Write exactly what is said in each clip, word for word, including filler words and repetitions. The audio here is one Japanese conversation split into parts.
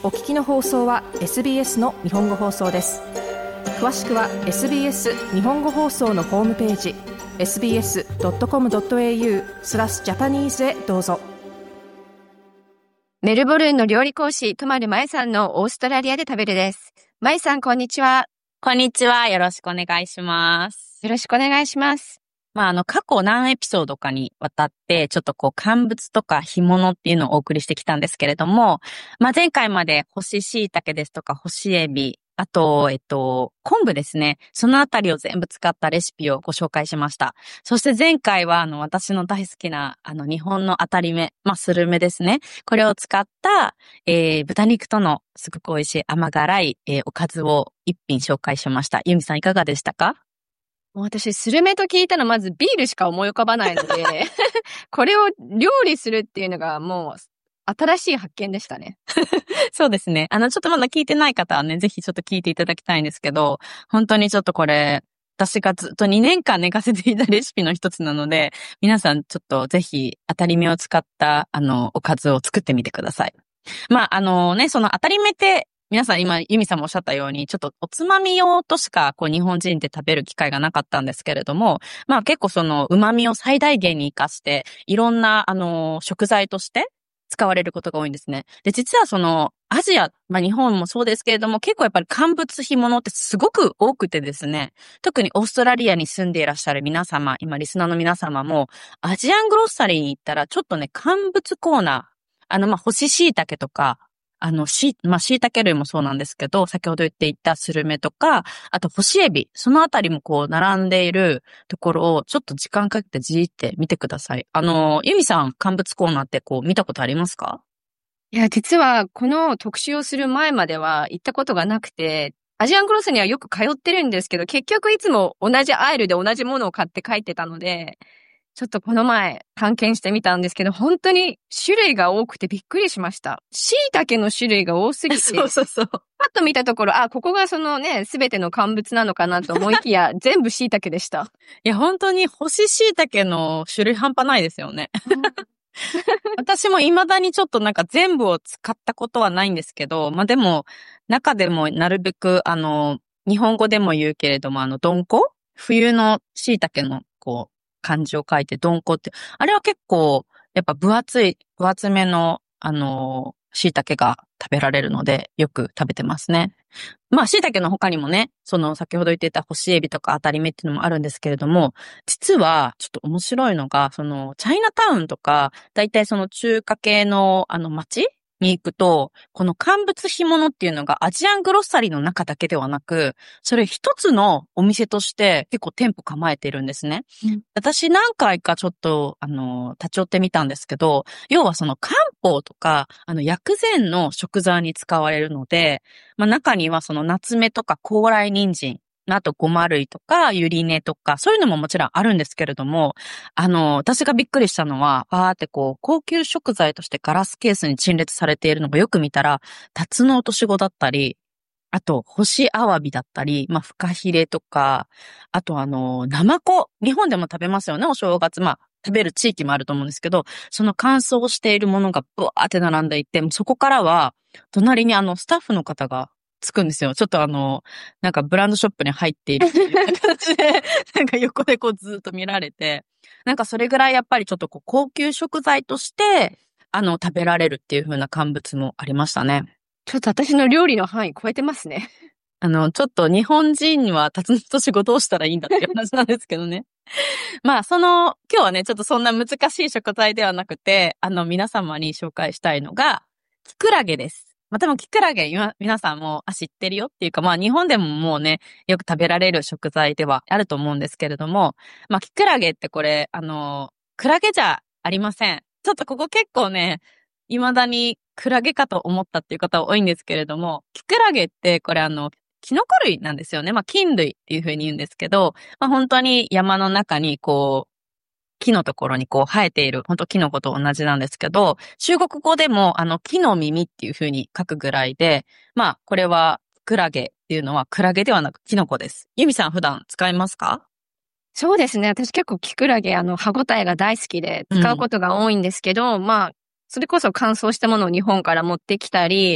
お聞きの放送は エスビーエス の日本語放送です。詳しくは エスビーエス 日本語放送のホームページ エスビーエスドットコムドットエーユー スラスジャパニーズへどうぞ。 メルボルンの料理講師、とまるまえさんのオーストラリアで食べるです。まえさん、こんにちは。 こんにちは。よろしくお願いします。 よろしくお願いします。 まあ、あの、過去何エピソードかにわたって、ちょっとこう、乾物とか干物っていうのをお送りしてきたんですけれども、まあ、前回まで干し椎茸ですとか干しエビ、あと、えっと、昆布ですね。そのあたりを全部使ったレシピをご紹介しました。そして前回は、あの、私の大好きな、あの、日本の当たり目、まあ、スルメですね。これを使った、えー、豚肉とのすごく美味しい甘辛い、えー、おかずを一品紹介しました。ユミさんいかがでしたか？ もう私、スルメと聞いたらまずビールしか思い浮かばないので、これを料理するっていうのがもう新しい発見でしたね。 そうですね。あの、ちょっとまだ聞いてない方はね、ぜひちょっと聞いていただきたいんですけど、本当にちょっとこれ、私がずっとにねんかん寝かせていたレシピの一つなので、皆さんちょっとぜひ当たり目を使った、あの、おかずを作ってみてください。まあ、あのね、その当たり目って、皆さん今、ユミさんもおっしゃったように、ちょっとおつまみ用としか、こう、日本人って食べる機会がなかったんですけれども、まあ結構その、旨味を最大限に活かして、いろんな、あの、食材として使われることが多いんですね。で、実はその、アジア、まあ日本もそうですけれども、結構やっぱり乾物干物ってすごく多くてですね、特にオーストラリアに住んでいらっしゃる皆様、今リスナーの皆様も、アジアングロッサリーに行ったら、ちょっとね、乾物コーナー、あの、まあ、干し椎茸とか、あの、し、まあ、椎茸類もそうなんですけど、先ほど言っていたスルメとか、あと干しエビ、そのあたりもこう、並んでいるところを、ちょっと時間かけてじーって見てください。あの、ユミさん、乾物コーナーってこう、見たことありますか？ いや、実はこの特集をする前までは行ったことがなくて、アジアンクロスにはよく通ってるんですけど、結局いつも同じアイルで同じものを買って帰ってたので、ちょっとこの前探検してみたんですけど、本当に種類が多くてびっくりしました。椎茸の種類が多すぎて。 そうそうそう。 パッと見たところ、あ、ここがそのね、すべての乾物なのかなと思いきや、全部椎茸でした。 いや、本当に干し椎茸の種類半端ないですよね。私も未だにちょっとなんか全部を使ったことはないんですけど、まあでも、中でもなるべく、あの、日本語でも言うけれども、あの、どんこ？冬の椎茸の、こう、漢字を書いてどんこって、あれは結構、やっぱ分厚い、分厚めの、あの、椎茸が食べられるので、よく食べてますね。まあ、椎茸の他にもね、その先ほど言っていた干しエビとか当たり目っていうのもあるんですけれども、実はちょっと面白いのが、その、チャイナタウンとか、だいたいその中華系のあの街に行くと、この乾物干物っていうのがアジアングロッサリーの中だけではなく、それ一つのお店として結構店舗構えてるんですね。うん、私何回かちょっと、あの、立ち寄ってみたんですけど、要はその漢方とか、あの薬膳の食材に使われるので、まあ中にはその夏目とか高麗人参、あとごま類とかゆり根とかそういうのももちろんあるんですけれども、あの私がびっくりしたのはパーってこう高級食材としてガラスケースに陳列されているのがよく見たらタツノオトシゴだったり、あと干しアワビだったり、まあフカヒレとか、あとあのナマコ、日本でも食べますよね、お正月。まあ食べる地域もあると思うんですけど、その乾燥しているものがブワーって並んでいて、そこからは隣にあのスタッフの方がつくんですよ。ちょっとあの、なんかブランドショップに入っているっていう形で、なんか横でこうずっと見られて、なんかそれぐらいやっぱりちょっとこう高級食材として、あの、食べられるっていう風な乾物もありましたね。 ちょっと私の料理の範囲超えてますね。 あの、ちょっと日本人はタツノオトシゴどうしたらいいんだっていう話なんですけどね。まあ、その、今日はね、ちょっとそんな難しい食材ではなくて、あの、皆様に紹介したいのが、キクラゲです。まあ、多分キクラゲ、皆さんも、あ、知ってるよっていうか、まあ、日本でももうね、よく食べられる食材ではあると思うんですけれども、まあ、キクラゲってこれ、あの、クラゲじゃありません。ちょっとここ結構ね、未だにクラゲかと思ったっていう方多いんですけれども、キクラゲってこれあの、キノコ類なんですよね。まあ、菌類っていう風に言うんですけど、まあ、本当に山の中にこう、木のところにこう生えている、本当キノコと同じなんですけど、中国語でもあの木の耳っていう風に書くぐらいで、まあこれはクラゲっていうのはクラゲではなくキノコです。ユミさん普段使いますか？ そうですね。私結構キクラゲ、あの、歯ごたえが大好きで使うことが多いんですけど、うん、まあ、それこそ乾燥したものを日本から持ってきたり、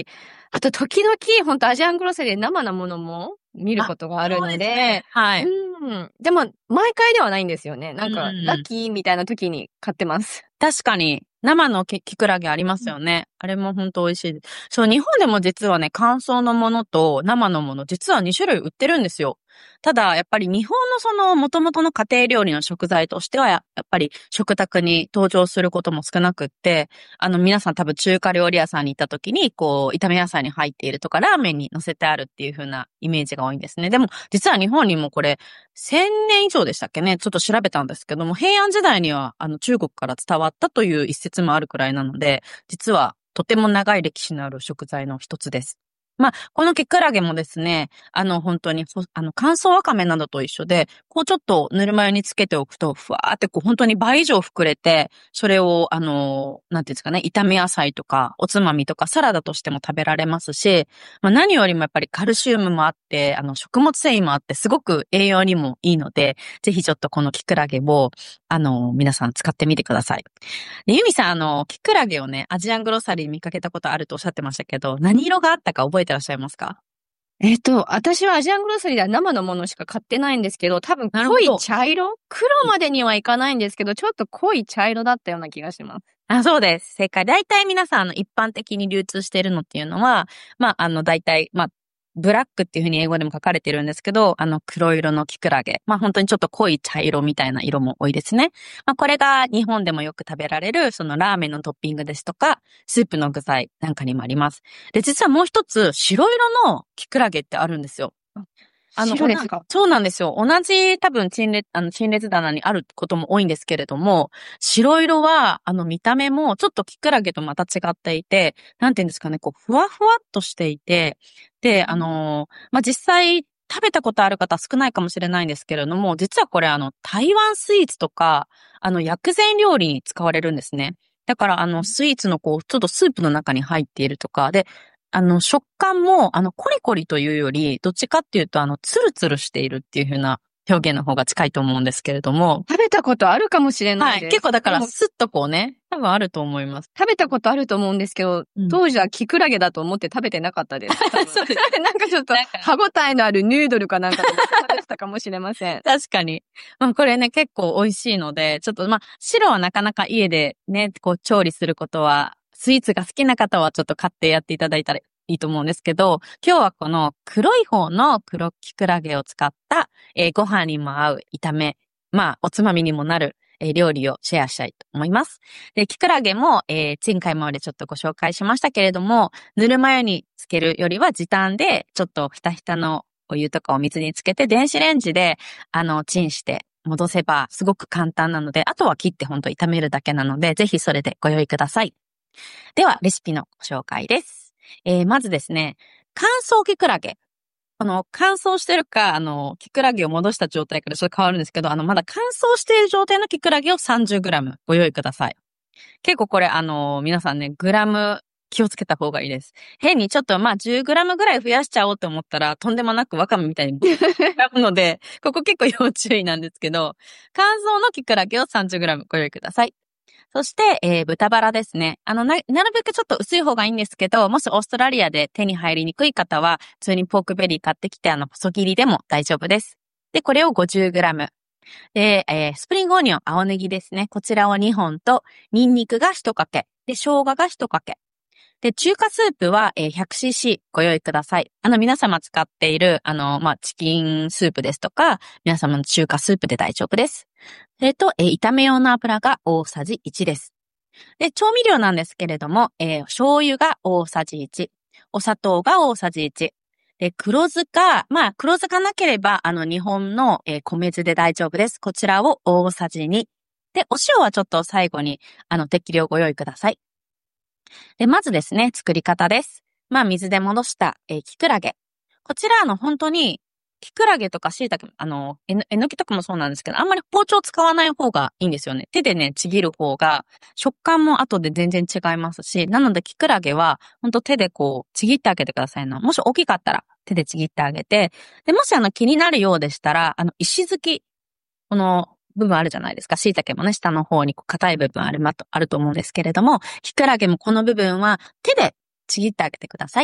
あと、時々、本当アジアングロサリーで生のものも見ることがあるので、 そうですねはい。 うん。でも、毎回ではないんですよね。なんか、 うんうんラッキーみたいな時に買ってます。 確かに、生のキキクラゲありますよね。あれも本当美味しいです。そう、日本でも実はね、乾燥のものと生のもの、実はに種類売ってるんですよ。ただ、やっぱり日本のその元々の家庭料理の食材としては、やっぱり食卓に登場することも少なくって、あの皆さん多分中華料理屋さんに行った時に、こう、炒め野菜に入っているとか、ラーメンに乗せてあるっていう風なイメージが多いんですね。でも、実は日本にもこれ、せんねん以上でしたっけね。ちょっと調べたんですけども、平安時代には、あの、中国から伝わったという一説もあるくらいなので、実はとても長い歴史のある食材の一つです。まあ、このキクラゲもですね、あの、本当に、あの、乾燥わかめなどと一緒で、こうちょっとぬるま湯につけておくと、ふわーってこう本当に倍以上膨れて、それを、あの、なんていうんですかね、炒め野菜とか、おつまみとか、サラダとしても食べられますし、まあ何よりもやっぱりカルシウムもあって、あの、食物繊維もあって、すごく栄養にもいいので、ぜひちょっとこのキクラゲを、あの、皆さん使ってみてください。で、ユミさん、あの、キクラゲをね、アジアングロサリー見かけたことあるとおっしゃってましたけど、何色があったか覚えてらっしゃいますか？ えっと、私はアジアングロサリーでは生のものしか買ってないんですけど、多分濃いなるほど茶色黒までにはいかないんですけど、ちょっと濃い茶色だったような気がします。 あ、そうです。正解。大体皆さん、あの、一般的に流通しているのっていうのは、まあ、あの、大体、まあ、ブラックっていうふうに英語でも書かれてるんですけど、あの、黒色のキクラゲ。まあ、本当にちょっと濃い茶色みたいな色も多いですね。まあ、これが日本でもよく食べられる、そのラーメンのトッピングですとか、スープの具材なんかにもあります。で、実はもう一つ、白色のキクラゲってあるんですよ。あの、 白ですか？ そうなんですよ。同じ多分陳列、あの、陳列棚にあることも多いんですけれども、白色は、あの、見た目もちょっとキクラゲとまた違っていて、なんていうんですかね、こう、ふわふわっとしていて、で、あのーまあ、実際、食べたことある方少ないかもしれないんですけれども、実はこれあの、台湾スイーツとか、あの、薬膳料理に使われるんですね。だからあの、スイーツのこう、ちょっとスープの中に入っているとか、で、あの、食感も、あの、コリコリというより、どっちかっていうと、あの、ツルツルしているっていう風な表現の方が近いと思うんですけれども。 食べたことあるかもしれなはいい。 です。 結構だから、 でもスッとこうね、多分あると思います。 食べたことあると思うんですけど、 うん当時はキクラゲだと思って食べてなかったです。多分そうですなんかちょっとなんか歯応えのあるヌードルかなんかと思って食べてたかもしれません。 確かに。まあ、これね、結構美味しいので、ちょっとまあ、白はなかなか家でね、こう、調理することは、スイーツが好きな方はちょっと買ってやっていただいたらいいと思うんですけど、今日はこの黒い方の黒キクラゲを使った、えーご飯にも合う炒め、まあ、おつまみにもなる、えー料理をシェアしたいと思います。で、キクラゲも、えー前回までちょっとご紹介しましたけれども、ぬるま湯につけるよりは時短で、ちょっとひたひたのお湯とかお水につけて、電子レンジで、あの、チンして戻せば、すごく簡単なので、あとは切ってほんと炒めるだけなので、ぜひそれでご用意ください。では、レシピのご紹介です。えー、まずですね、乾燥キクラゲ。あの、乾燥してるか、あの、キクラゲを戻した状態からちょっと変わるんですけど、あの、まだ乾燥している状態のキクラゲを さんじゅうグラム ご用意ください。結構これ、あの、皆さんね、グラム気をつけた方がいいです。変にちょっとまあ じゅうグラム ぐらい増やしちゃおうと思ったら、とんでもなくワカメみたいになるので、ここ結構要注意なんですけど、乾燥のキクラゲを さんじゅうグラム ご用意ください。そして、えー、豚バラですね。あの、な、なるべくちょっと薄い方がいいんですけど、もしオーストラリアで手に入りにくい方は、普通にポークベリー買ってきて、あの、細切りでも大丈夫です。で、これを ごじゅうグラム。で、えー、スプリングオニオン、青ネギですね。こちらをにほんと、ニンニクがいちかけ。で、生姜がいちかけ。で、中華スープは、えー、ひゃくシーシー ご用意ください。あの、皆様使っている、あの、まあ、チキンスープですとか、皆様の中華スープで大丈夫です。それと、えー、炒め用の油が大さじいちです。で、調味料なんですけれども、えー、醤油が大さじいち、お砂糖が大さじいち、で、黒酢か、まあ、黒酢がなければ、あの、日本の、えー、米酢で大丈夫です。こちらを大さじに。で、お塩はちょっと最後に、あの、適量ご用意ください。で、まずですね、作り方です。まあ、水で戻した、えー、キクラゲ。こちら、あの、本当に、キクラゲとか椎茸、あの、えの、えのきとかもそうなんですけど、あんまり包丁使わない方がいいんですよね。手でね、ちぎる方が、食感も後で全然違いますし、なので、キクラゲは、ほんと手でこう、ちぎってあげてくださいな。もし大きかったら、手でちぎってあげて、で、もしあの、気になるようでしたら、あの、石突き、この、部分あるじゃないですか。椎茸もね、下の方にこう硬い部分あるまと、あると思うんですけれども、キクラゲもこの部分は手でちぎってあげてください。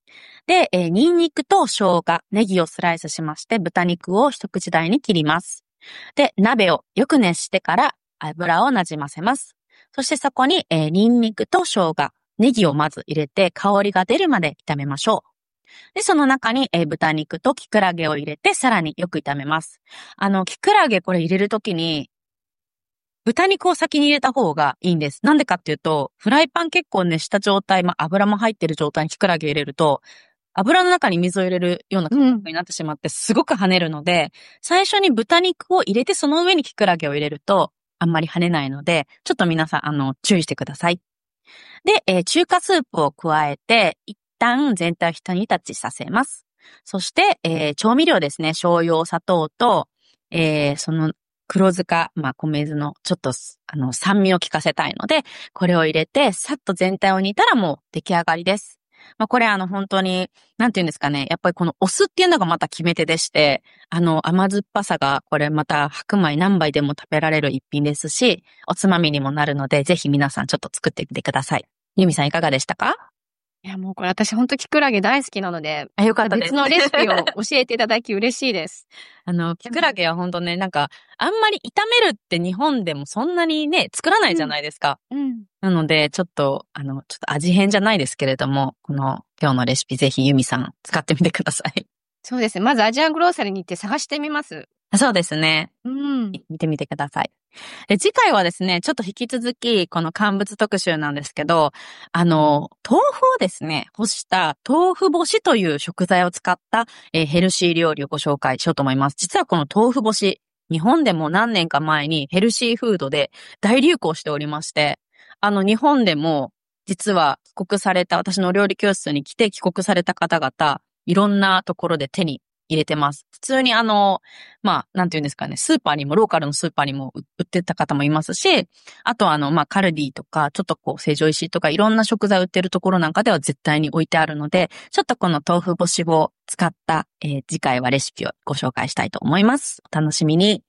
で、えー、ニンニクと生姜、ネギをスライスしまして、豚肉を一口大に切ります。で、鍋をよく熱してから油をなじませます。そしてそこに、えー、ニンニクと生姜、ネギをまず入れて香りが出るまで炒めましょう。で、その中に、えー、豚肉とキクラゲを入れてさらによく炒めます。あの、キクラゲこれ入れるときに、豚肉を先に入れた方がいいんです。なんでかっていうと、フライパン結構熱した状態、まあ、油も入ってる状態にキクラゲ入れると、油の中に水を入れるような感覚になってしまって、すごく跳ねるので、うん、最初に豚肉を入れて、その上にキクラゲを入れると、あんまり跳ねないので、ちょっと皆さん、あの、注意してください。で、えー、中華スープを加えて、一旦全体を一煮立ちさせます。そして、えー、調味料ですね。醤油、砂糖と、えー、その、黒酢か、まあ、米酢の、ちょっと、あの、酸味を効かせたいので、これを入れて、さっと全体を煮たらもう出来上がりです。まあ、これあの、本当に、なんていうんですかね。やっぱりこのお酢っていうのがまた決め手でして、あの、甘酸っぱさが、これまた白米何杯でも食べられる一品ですし、おつまみにもなるので、ぜひ皆さんちょっと作ってみてください。ユミさんいかがでしたか？ いや、もうこれ私ほんとキクラゲ大好きなので、 あ、よかったです。 別のレシピを教えていただき嬉しいです。 あの、キクラゲはほんとね、なんか、あんまり炒めるって日本でもそんなにね、作らないじゃないですか。 うん。うん、 なので、ちょっと、あの、ちょっと味変じゃないですけれども、この今日のレシピぜひユミさん使ってみてください。 そうですね。まずアジアングローサリーに行って探してみます。 そうですね。 うん。 見てみてください。で、次回はですね、ちょっと引き続き、この乾物特集なんですけど、あの、豆腐をですね、干した豆腐干しという食材を使った、えー、ヘルシー料理をご紹介しようと思います。実はこの豆腐干し、日本でも何年か前にヘルシーフードで大流行しておりまして、あの、日本でも実は帰国された、私の料理教室に来て帰国された方々、いろんなところで手に入れてます。普通にあの、まあ、なんていうんですかね、スーパーにも、ローカルのスーパーにも売ってた方もいますし、あとあの、まあ、カルディとか、ちょっとこう、成城石井とか、いろんな食材売ってるところなんかでは絶対に置いてあるので、ちょっとこの豆腐干しを使った、えー、次回はレシピをご紹介したいと思います。お楽しみに。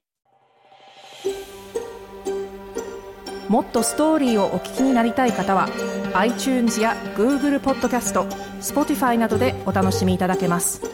もっとストーリーをお聞きになりたい方は、iTunes や Google ポッドキャスト、Spotify などでお楽しみいただけます。